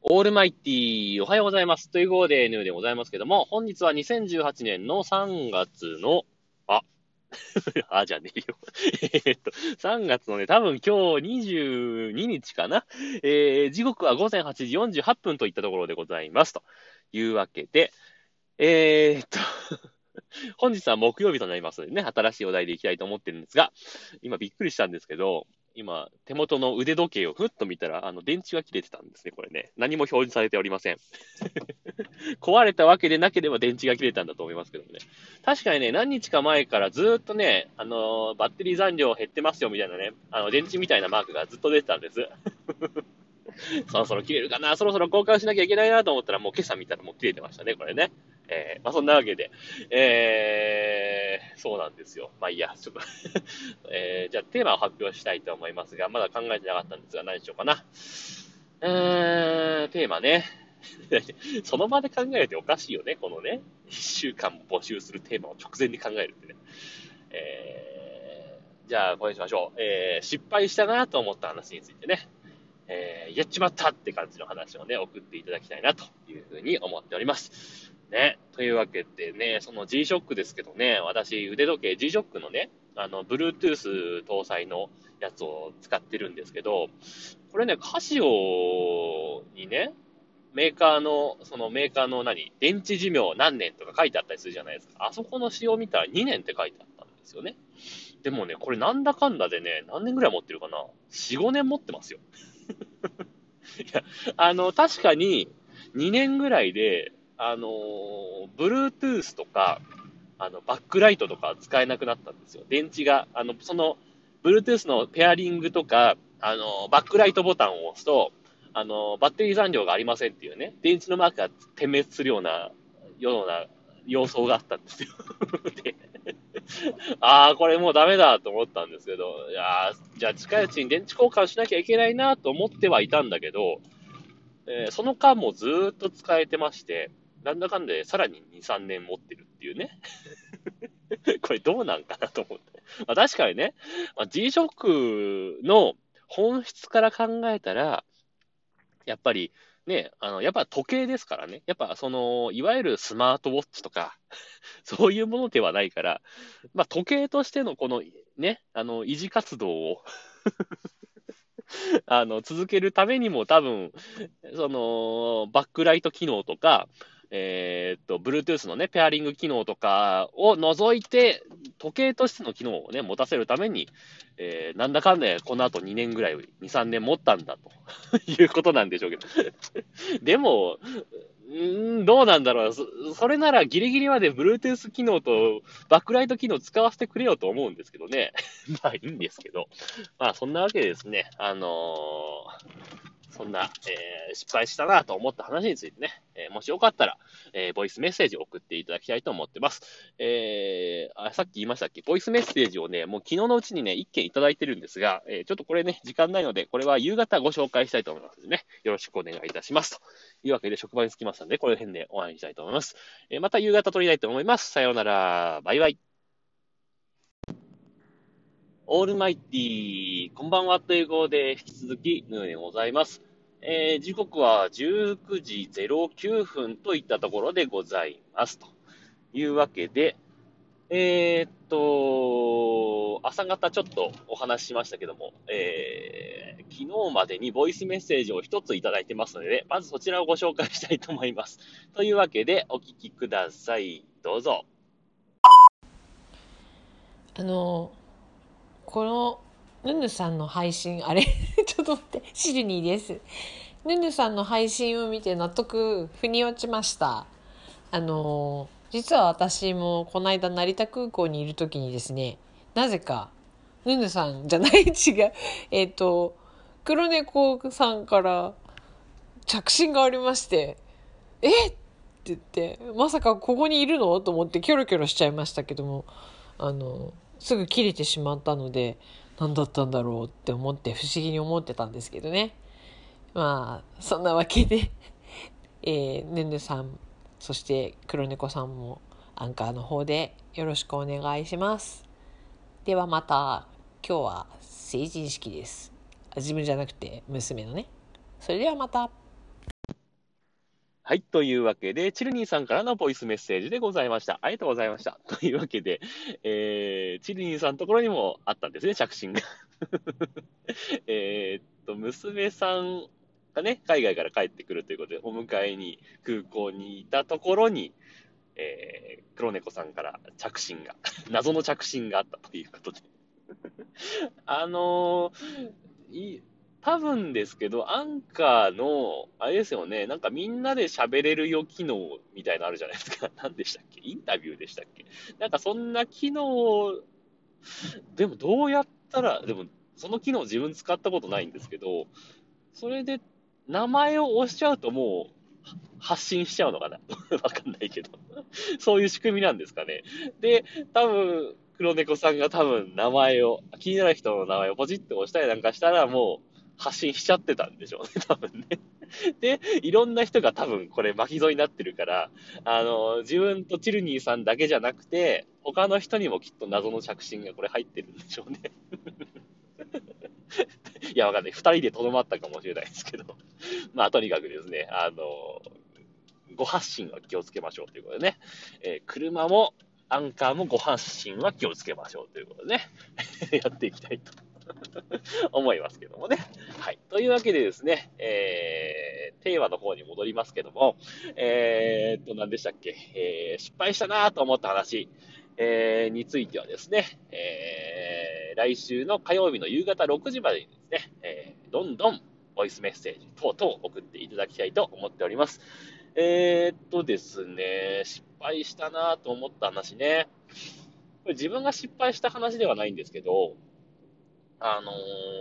オールマイティー、おはようございます。ということで、ヌーでございますけども、本日は2018年の3月の、あ、じゃねえよ。3月のね、多分今日22日かな。時刻は午前8時48分といったところでございます。というわけで、えーっと、本日は木曜日となりますのでね、新しいお題でいきたいと思ってるんですが、今びっくりしたんですけど、今、手元の腕時計をふっと見たら、電池が切れてたんですね、これね。何も表示されておりません。壊れたわけでなければ電池が切れたんだと思いますけどもね。確かにね、何日か前からずっとね、バッテリー残量減ってますよみたいなね、電池みたいなマークがずっと出てたんです。そろそろ切れるかな、そろそろ交換しなきゃいけないなと思ったら、もう今朝見たらもう切れてましたね、これね。そんなわけで、そうなんですよ。まあいいや、ちょっとじゃあテーマを発表したいと思いますが、まだ考えてなかったんですが、何しようかな。テーマね。その場で考えるっておかしいよね、このね。一週間も募集するテーマを直前に考えるってね。じゃあ、これにしましょう。失敗したなと思った話についてね。やっちまったって感じの話をね、送っていただきたいなというふうに思っております。ね。というわけでね、その G-SHOCK ですけどね、私、腕時計 G-SHOCK のね、Bluetooth 搭載のやつを使ってるんですけど、これね、カシオにね、メーカーの電池寿命何年とか書いてあったりするじゃないですか。あそこの仕様見たら2年って書いてあったんですよね。でもね、これなんだかんだでね、何年ぐらい持ってるかな？ 4、5年持ってますよ。いや、確かに2年ぐらいで、Bluetooth とか、バックライトとか使えなくなったんですよ。電池が、Bluetooth のペアリングとか、バックライトボタンを押すと、バッテリー残量がありませんっていうね、電池のマークが点滅するような様相があったんですよ。で、これもうダメだと思ったんですけど、じゃあ近いうちに電池交換しなきゃいけないなと思ってはいたんだけど、その間もずーっと使えてまして、なんだかんでさらに2、3年持ってるっていうね。これどうなんかなと思って。確かにね、G-SHOCK の本質から考えたら、やっぱりね、やっぱ時計ですからね。やっぱいわゆるスマートウォッチとか、そういうものではないから、時計としてのこのね、維持活動を続けるためにも多分、バックライト機能とか、Bluetooth のね、ペアリング機能とかを除いて、時計としての機能をね、持たせるために、なんだかんだこの後2年ぐらい、2、3年持ったんだということなんでしょうけど。でも、どうなんだろう。それならギリギリまで Bluetooth 機能とバックライト機能使わせてくれよと思うんですけどね。まあいいんですけど。そんなわけでですね、そんな、失敗したなと思った話についてね、もしよかったら、ボイスメッセージを送っていただきたいと思ってます。さっき言いましたっけ？ボイスメッセージをね、もう昨日のうちにね、1件いただいてるんですが、ちょっとこれね、時間ないので、これは夕方ご紹介したいと思いますのでね、よろしくお願いいたします。というわけで、職場に着きましたので、この辺でお会いしたいと思います。また夕方撮りたいと思います。さようなら。バイバイ。オールマイティー、こんばんはという号で引き続き、ヌーでございます。時刻は19時09分といったところでございます。というわけで、朝方ちょっとお話ししましたけども、昨日までにボイスメッセージを一ついただいてますので、まずそちらをご紹介したいと思います。というわけで、お聞きください。どうぞ。 あのこのヌヌさんの配信あれちょっと待って、シルニーです。ヌヌさんの配信を見て納得腑に落ちました。実は私もこの間成田空港にいる時にですね、なぜかヌヌさんじゃない違う黒猫さんから着信がありまして、えっって言って、まさかここにいるのと思ってキョロキョロしちゃいましたけども、すぐ切れてしまったので、何だったんだろうって思って不思議に思ってたんですけどね。まあ、そんなわけで、ねんねさん、そして黒猫さんもアンカーの方でよろしくお願いします。ではまた、今日は成人式です。自分じゃなくて娘のね。それではまた。 はい。というわけで、チルニーさんからのボイスメッセージでございました。ありがとうございました。というわけで、チルニーさんのところにもあったんですね、着信が。娘さんがね、海外から帰ってくるということで、お迎えに空港にいたところに、黒猫さんから着信が、謎の着信があったということで。あのい多分ですけど、アンカーの、あれですよね、なんかみんなで喋れるよ機能みたいなのあるじゃないですか。何でしたっけ、インタビューでしたっけ。なんかそんな機能、でもどうやったら、でもその機能自分使ったことないんですけど、それで名前を押しちゃうともう発信しちゃうのかな。わかんないけど。そういう仕組みなんですかね。で、多分、黒猫さんが多分名前を、気になる人の名前をポチッと押したりなんかしたらもう発信しちゃってたんでしょうね、多分ね。で、いろんな人が多分これ巻き添えになってるから、自分とチルニーさんだけじゃなくて、他の人にもきっと謎の着信がこれ入ってるんでしょうね。いや、わかんない。二人でとどまったかもしれないですけど。まあ、とにかくですね、ご発信は気をつけましょうということでね、車もアンカーもご発信は気をつけましょうということでね、やっていきたいと思いますけどもね。はい。というわけでですね、テーマの方に戻りますけども、何でしたっけ、失敗したなと思った話、についてはですね、来週の火曜日の夕方6時までにですね、どんどんボイスメッセージ等々送っていただきたいと思っております。ですね、失敗したなと思った話ね。これ自分が失敗した話ではないんですけど、あの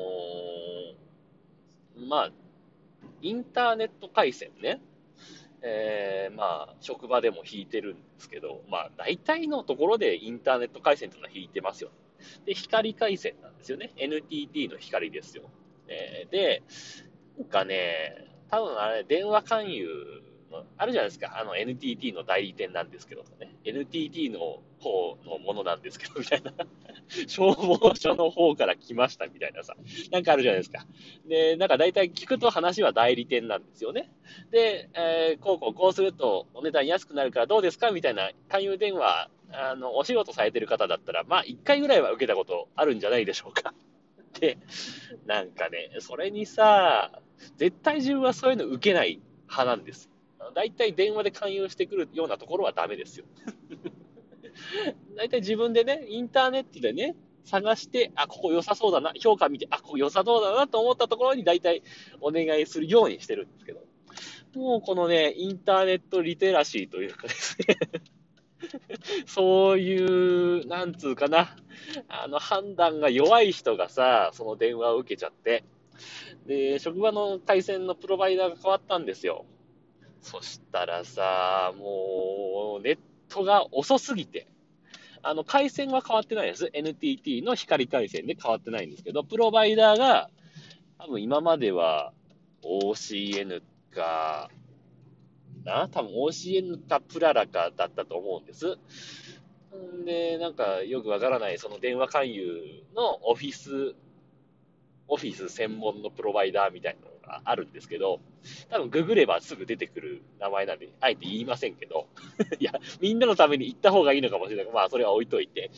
まあ、インターネット回線ね。まあ、職場でも引いてるんですけど、まあ、大体のところでインターネット回線というのは引いてますよ。で、光回線なんですよね。NTT の光ですよ。で、なんかね、多分あれ、電話勧誘の、あるじゃないですか。NTT の代理店なんですけどね。NTT の方のものなんですけど、みたいな。消防署の方から来ましたみたいなさ。なんかあるじゃないですか。で、なんか大体聞くと話は代理店なんですよね。で、こうするとお値段安くなるからどうですかみたいな勧誘電話、お仕事されてる方だったら、まあ、一回ぐらいは受けたことあるんじゃないでしょうか。で、なんかね、それにさ、絶対自分はそういうの受けない派なんです。だいたい電話で勧誘してくるようなところはダメですよ。だいたい自分でね、インターネットでね、探して、あ、ここ良さそうだな、評価見て、あ、ここ良さそうだなと思ったところにだいたいお願いするようにしてるんですけど、もうこのね、インターネットリテラシーというかですね、そういう、なんつうかな、判断が弱い人がさ、その電話を受けちゃって、で、職場の回線のプロバイダーが変わったんですよ。そしたらさ、もう、ネットが遅すぎて、回線は変わってないです。NTT の光回線で変わってないんですけど、プロバイダーが、多分今までは OCN か、多分 OCN かプララかだったと思うんです。で、なんかよくわからない、その電話勧誘のオフィス専門のプロバイダーみたいなのがあるんですけど、多分ググればすぐ出てくる名前なんで、あえて言いませんけど、いや、みんなのために言った方がいいのかもしれない。まあ、それは置いといて。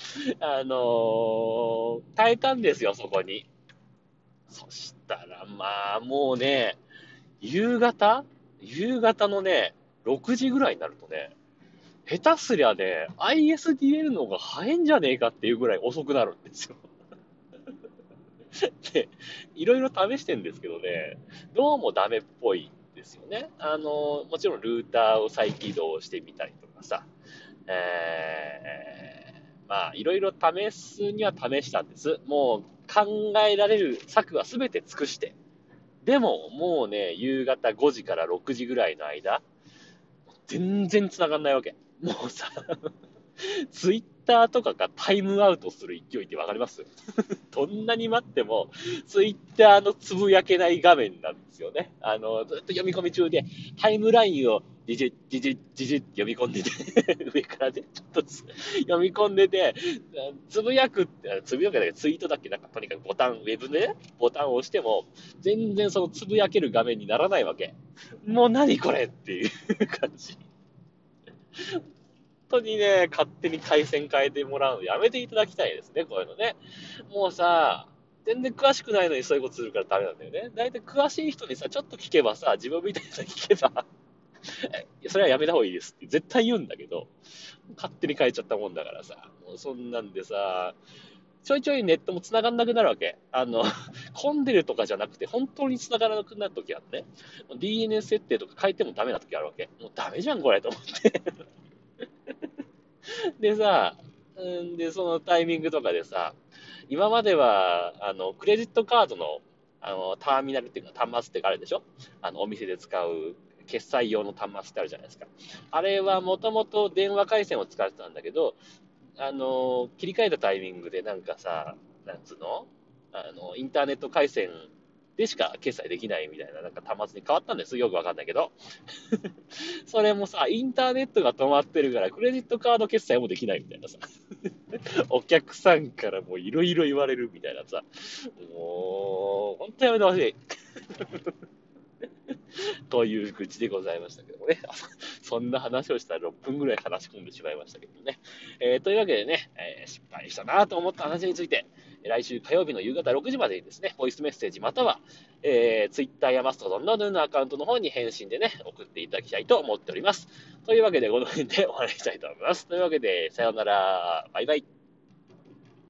変えたんですよ、そこに。そしたら、まあ、もうね、夕方夕方のね、6時ぐらいになるとね、下手すりゃね、ISDN の方が早いんじゃねえかっていうぐらい遅くなるんですよ。で、いろいろ試してんですけどね、どうもダメっぽいですよね。もちろんルーターを再起動してみたりとかさ、まあ、いろいろ試すには試したんです。もう考えられる策は全て尽くして。でも、もうね、夕方5時から6時ぐらいの間、全然繋がんないわけ。もうさ、ツイッターとかがタイムアウトする勢いってわかります？どんなに待っても、ツイッターのつぶやけない画面なんですよね。ずっと読み込み中で、タイムラインをじじじじじじって読み込んでて、上からね、ちょっと読み込んでて、つぶやくって、つぶやくだけツイートだっけなんかとにかくボタン、ウェブでね、ボタンを押しても、全然そのつぶやける画面にならないわけ。 もう何これっていう感じ。本当にね、勝手に回線変えてもらうのやめていただきたいですね、こういうのね。もうさ、全然詳しくないのにそういうことするからダメなんだよね。だいたい詳しい人にさ、ちょっと聞けばさ、自分みたいな人に聞けば、それはやめた方がいいですって絶対言うんだけど、勝手に変えちゃったもんだからさ、もうそんなんでさ、ちょいちょいネットも繋がんなくなるわけ。混んでるとかじゃなくて、本当に繋がらなくなるときあってね。DNS 設定とか変えてもダメなときあるわけ。もうダメじゃん、これ、と思って。でさ、で、そのタイミングとかでさ、今までは、クレジットカードの、ターミナルっていうか、端末ってあるでしょ。お店で使う、決済用の端末ってあるじゃないですか。あれはもともと電話回線を使ってたんだけど、切り替えたタイミングでなんかさ、なんつうのインターネット回線でしか決済できないみたいな、なんか端末に変わったんです。よくわかんないけど。それもさ、インターネットが止まってるから、クレジットカード決済もできないみたいなさ。お客さんからもういろいろ言われるみたいなさ。もう、ほんとやめてほしい。という愚痴でございましたけどもね。そんな話をしたら6分ぐらい話し込んでしまいましたけどね。というわけでね、失敗したなと思った話について、来週火曜日の夕方6時までにですね、ボイスメッセージまたは、Twitter やマストドンのアカウントの方に返信でね、送っていただきたいと思っております。というわけで、この辺でお話ししたいと思います。というわけで、さようなら。バイバイ。